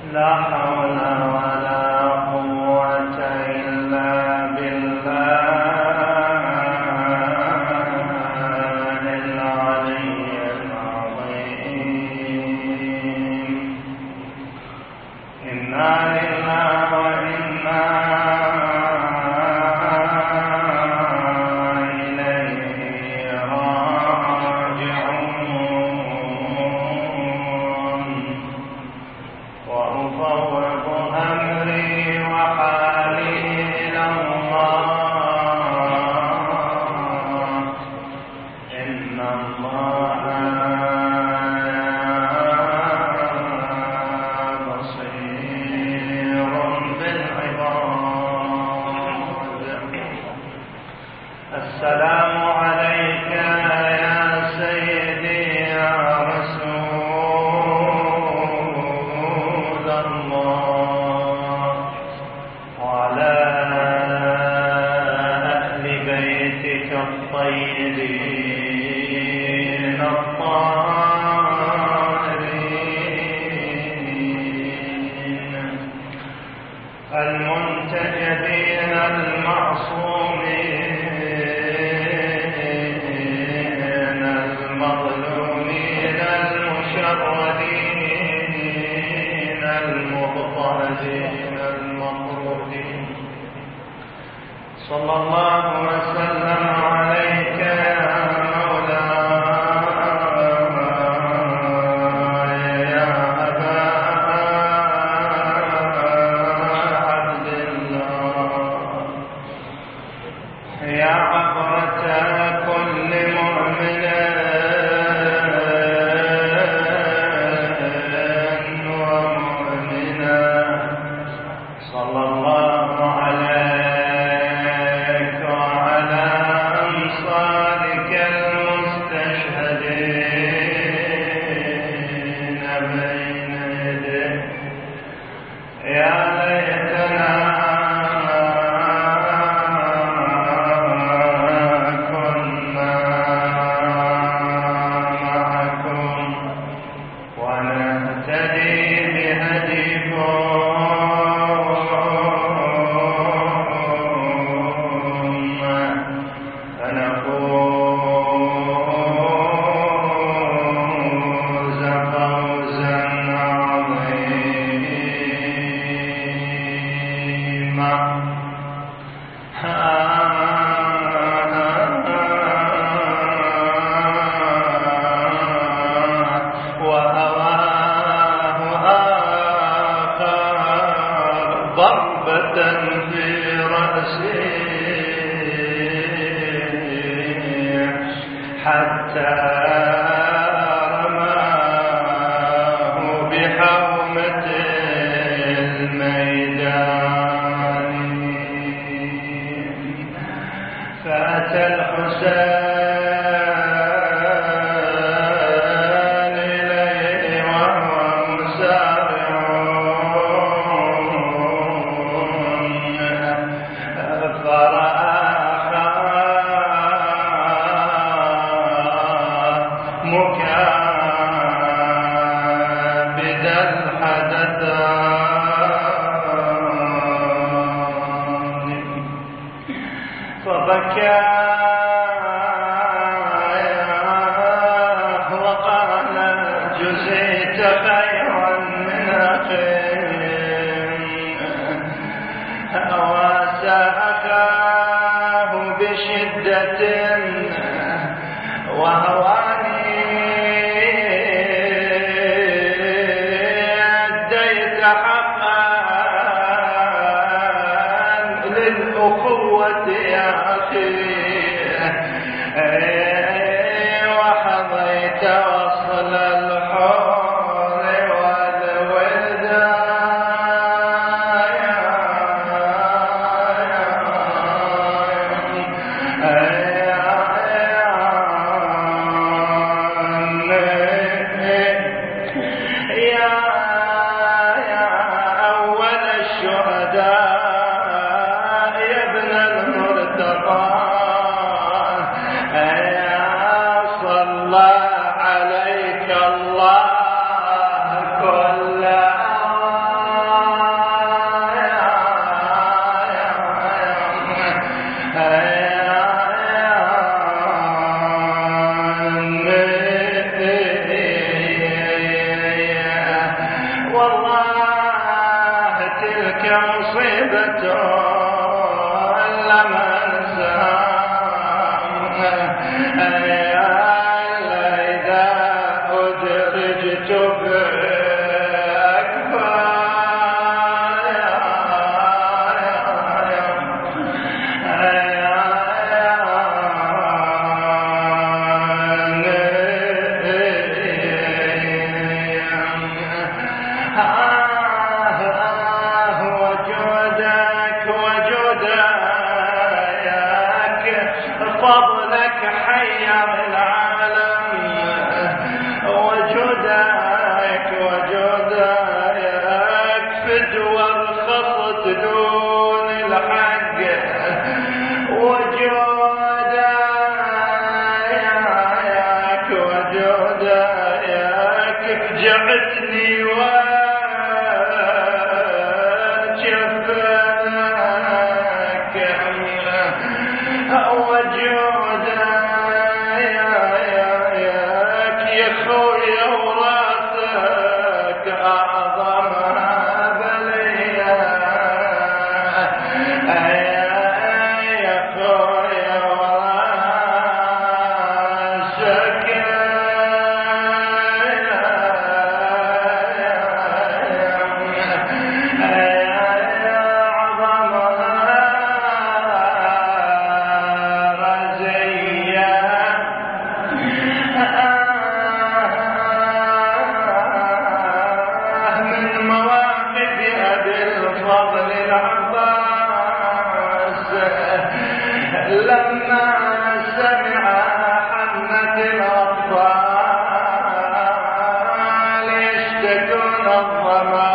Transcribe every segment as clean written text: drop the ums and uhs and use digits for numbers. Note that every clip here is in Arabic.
لا حول ولا قوة إلا بالله العلي العظيم. إنا لله وإنا إليه راجعون. وأفوض أمري وحالي إلى الله، إن الله بصير بالعباد. السلام عليك يا سيدي يا رسول الله، وعلى أهل بيتك الطيبين الطاهرين المنتجبين المعصومين المظلومين المشردين المضطهدين المطرودين. صلى الله وسلم عليك يا مولاي يا أبا عبد الله، يا عبرة كل مؤمن ومؤمنة. صلى الله عليك وعلى أنصارك المستشهدين بين يديك. يا ليتنا كنا معكم ونهتدي بهديكم فنفوز فوزا عظيما. وهواه آخر ضربة في رأسه حتى رماه بحومة الميدان. فأتى الحسين إليه وهو مسارع، فرأى مكابد الحدثان، فبكى وقال جزيت خيرا من أخيه. واسى أخاه بشدة وهواني، أديت حقا للأخوة يا أخي، وحظيت وصل الحور والوداع. تلك مصيبة لم أنساها إذا أدرجت فضلك حير العالم وجودك فدوى رخصت دون الحق وجودك فجعتني وجفاك وجودك يا خويا وراسك أعظم بلية يا خويا وراسك لما سمع حنة الأطفال يشتكون الظما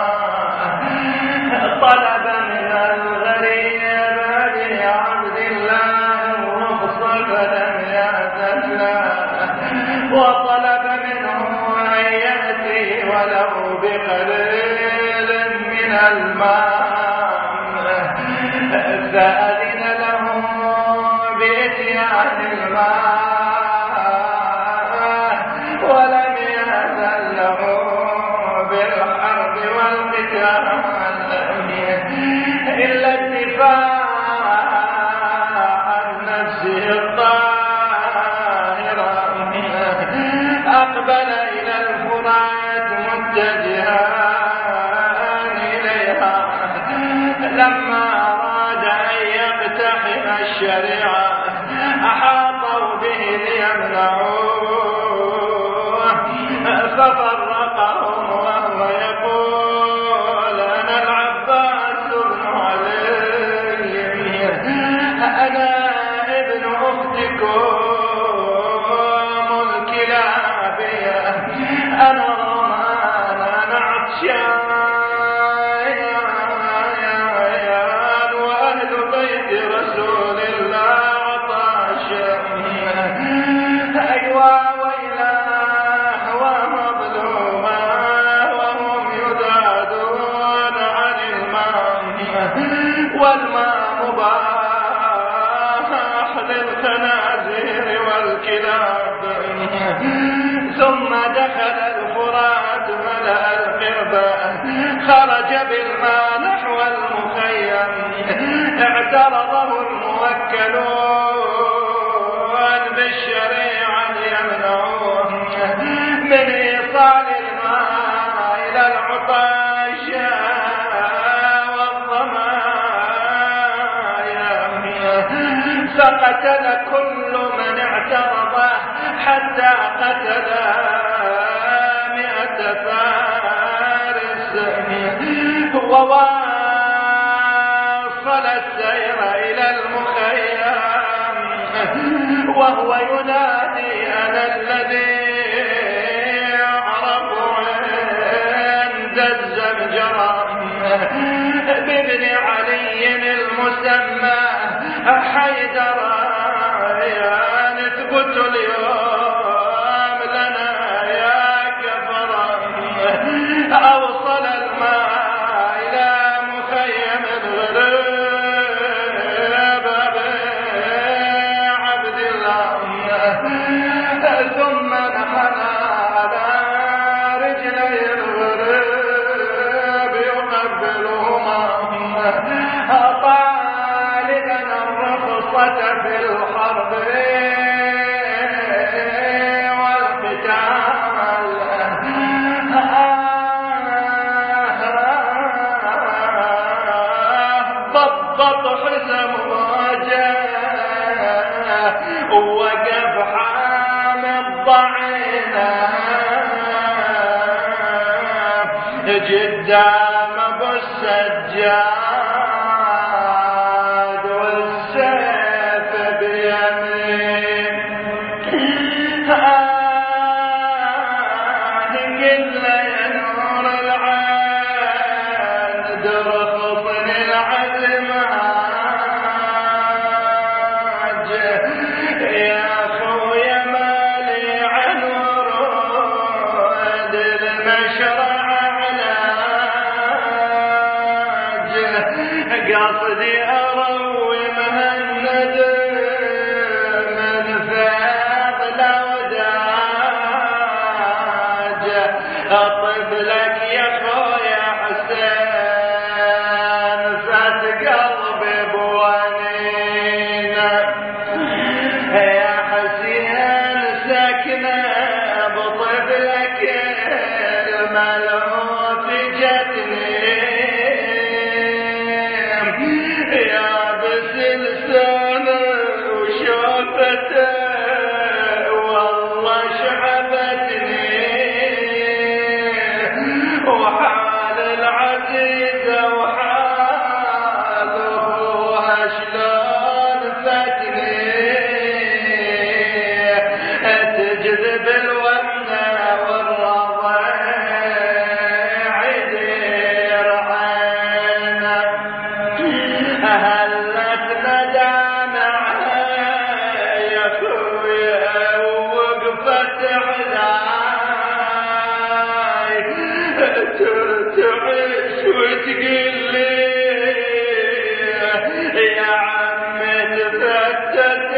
طلب من الغريب أبي عبد الله الرخصة فلم يأذن له وطلب منه أن يأتي ولو بقليل من الماء فأذن له بإتيان الماء ولم يأذن له بالحرب والقتال إلا الدفاع عن نفسه الطاهرة أقبل إلى الفرات متجها إليها لما أراد أن يقتحم الشريعة أحاطوا به ليمنعوه ففرقهم وهو يقول أنا العباس بن علي أنا ابن أختكم الكلابية أنا رمان أنا عطشان رسول الله عطاشا أيوا ويلاه ومظلوما وهم يذادون عن الماء والماء مباح للخنازير والكلاب ثم دخل الفرات ملأ القربة خرج بالماء نحو المخيم اعترضه الموكلون بالشريعة ليمنعوه من إيصال الماء إلى العطاش والظمايا فقتل كل من اعترضه حتى قتل 100 فارس وواصل السير إلى المخيم وهو ينادي أنا الذي عرف عند الزمجرة بابن علي المسمى حيدر نثبت اليوم لنا يا كفر أوصل الماء إلى مخيم الغريب عبد الله ثم نحن على رجلي الغريب ووقف حامد ضعينه قدام ابو السجاد والسيف بيمين. قل يا نور العين درخصني العزماج يا خويا مالي عن ورود المشرع علاج قصدي اروي مهند من فيض الوداج اطب لك يا خويا حسين فات قلبي بوانينا يا حسين سكنه بطب لك الملهوف جتني يا بسلسانه وشوفته والله شعبتني وحال العزيزة وحال أخوها شلون فتني تجذب الومنة والرضيع يدير عينه هلت ندامعها يا خويا ووقفت علاي ترتعش وتقول لي يا عمي تفتت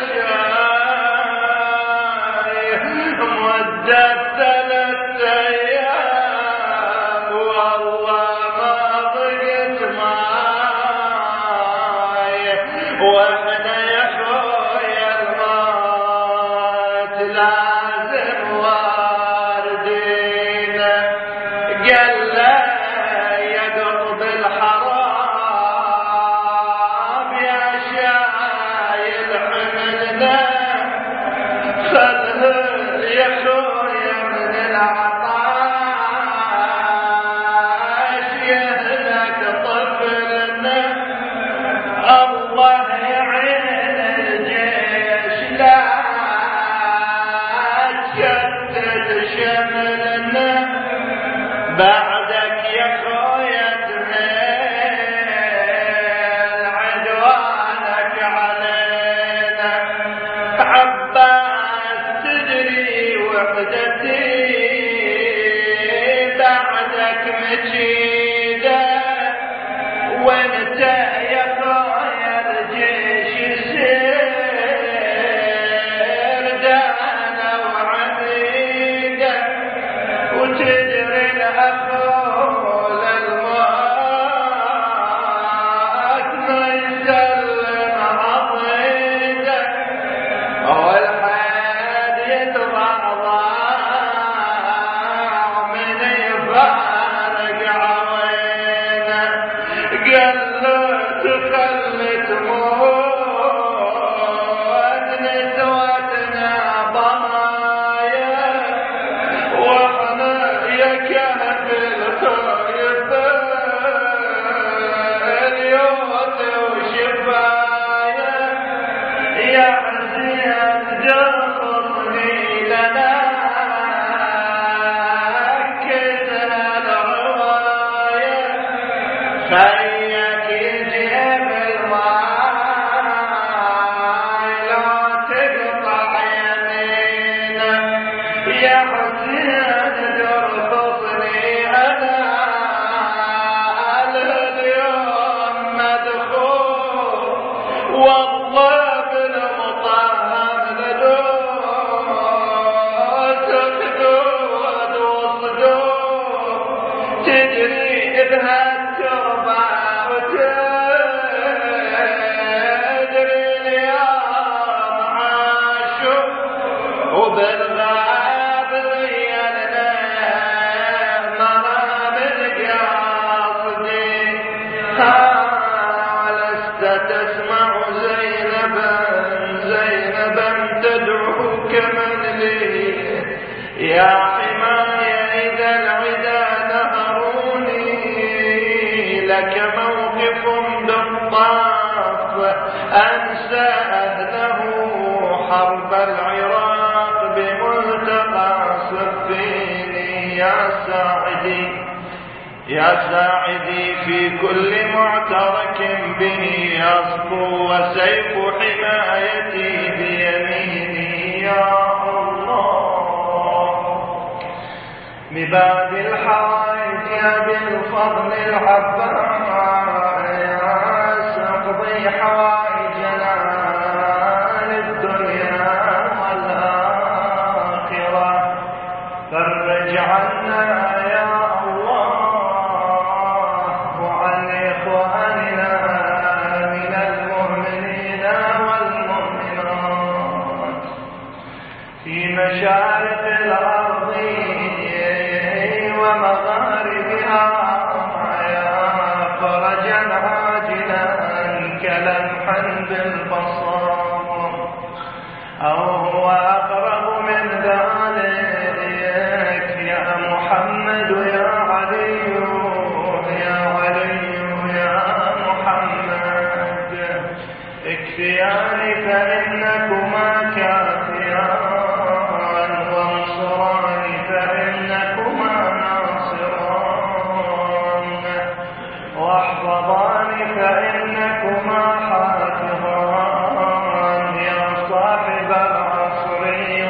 عشاي مدة 3 أيام والله ما ضقت ماي واحنا يا خويا الموت لازم واردينا. قال لا يا قلب الحرام يا شايل حملنا خذه يا خويا من العطاش يهلك طفلنا الله يعين الجيش لا تشتت شملنا بعدك يا خويا تميل عدوانك علينا عباس تجري وحدتي بعدك مجيدة وانت يا خويا الجيش يسير دانا وعميدة وتجري الأخول الموت ما يسلم عضيدة والحياة يتضعضع من يفارق عوينه قال له تخلي تموت نسوتنا ضمايا واحنا يا كهف الخيف اليوت وشفايا يا حسين جرصني لنا كذا الرواية خيك يجيب الماي لا تقطع يمينه يا حسين جرصني أنا اليوم مدخول والله بالمطهر لدود خدود وصدود تجري بها التربة وتدري اليوم عاشوا وبالغاب ضيالنا مرام القاصدين لست تسمع زينبا إنك موقف بالطاف أنسى أهله حرب العراق بملتقى صفين. يا ساعدي في كل معترك به يصفو وسيف حمايتي بيميني يا الله. بباب الحوائج يا بالفضل الحبار يا سقضي حوائجنا للدنيا والآخرة. فرج عنا يا الله وعن إخواننا من المؤمنين والمؤمنات في مشارق الأرض ومغاربها يا فرجا عاجلا كلمحا بالبصر أو هو أقرب من ذلك يا محمد يا علي يا علي يا محمد. اكفياني فإنكما كافيان وانصراني فإنكما ناصران واحفظاني فإنكما حافظان يا صاحب العصر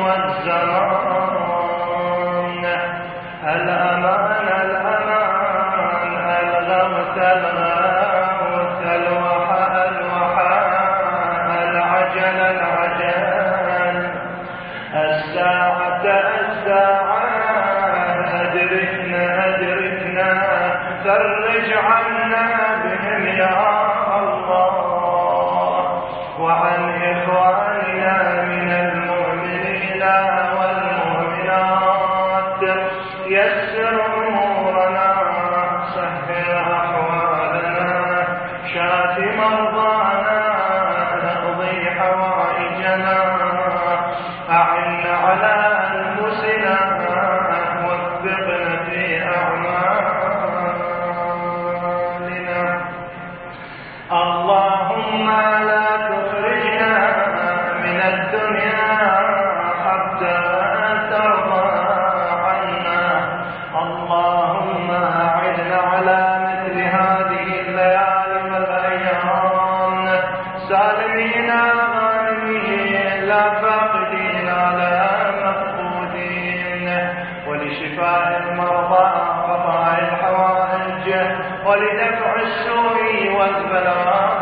والزمان. الأمان الأمان الغوث الغوث الوحى الوحى العجل العجل الساعة الساعة أدركنا أدركنا. فرج عنا بهم يا الله وعن إخواننا من المؤمنين والمؤمنات. يسر أمورنا سهل أحوالنا شاف مرضانا نقضي حوائجنا. أعن على أنفسنا وفقنا في أعمالنا. اللهم لا تخرجنا من الدنيا حتى ترضى عنا. اللهم أعدنا على مثل هذه الليالي والأيام سالمين غانمين لا فاقدين لا مفقودين. ولشفاء المرضى وقضاء الحوائج ولدفع السوء والبلاء